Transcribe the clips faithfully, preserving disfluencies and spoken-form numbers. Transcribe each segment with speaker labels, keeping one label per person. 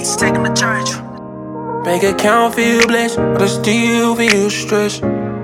Speaker 1: Take him to church.
Speaker 2: Bank account feel blessed, but I still feel stressed.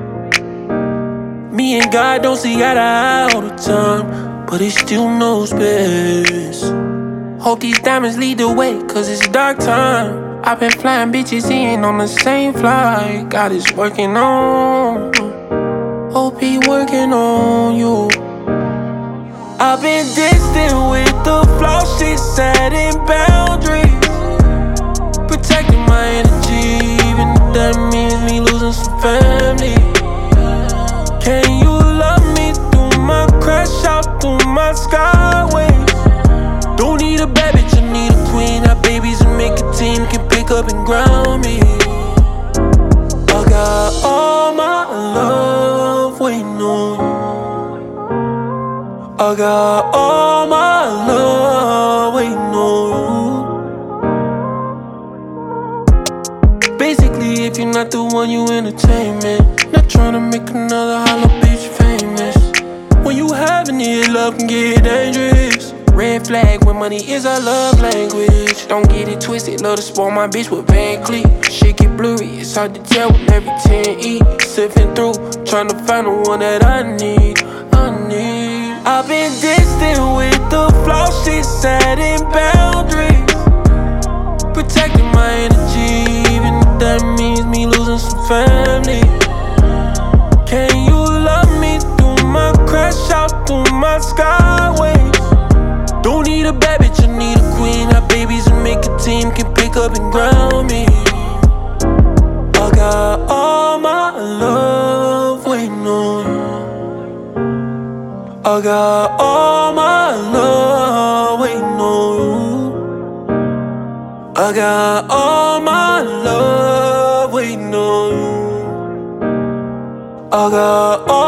Speaker 2: Me and God don't see eye to eye all the time, but he still knows best. Hope these diamonds lead the way, cause it's dark time. I've been flying bitches in on the same flight. God is working on, hope he working on you. I've been distant with the flaws, shit setting boundaries, protecting my energy, even if that means me losing some family. Can you love me through my crash out, through my skyways? Don't need a bad bitch, I need a queen. Have babies and make a team, can pick up and ground me. I got all my love waiting on you. I got all my love waiting on you. Basically, if you're not the one, you entertainment. Not tryna make another hollow bitch famous. When you having it, love can get dangerous. Red flag when money is our love language. Don't get it twisted, love to spoil my bitch with Van Cleef. Shit get blurry, it's hard to tell when every ten eat. Sipping through, trying to find the one that I need, I need. I've been distant with the flaws, shit setting boundaries, protecting my energy, even if that means me losing some family. Can you love me through my crash out, through my skyways? Don't need a bad bitch, I need a queen. Have babies and make a team, can pick up and ground me. I got all my love waiting on you. I got all my love waiting on you. I got all my love waiting on you. I got all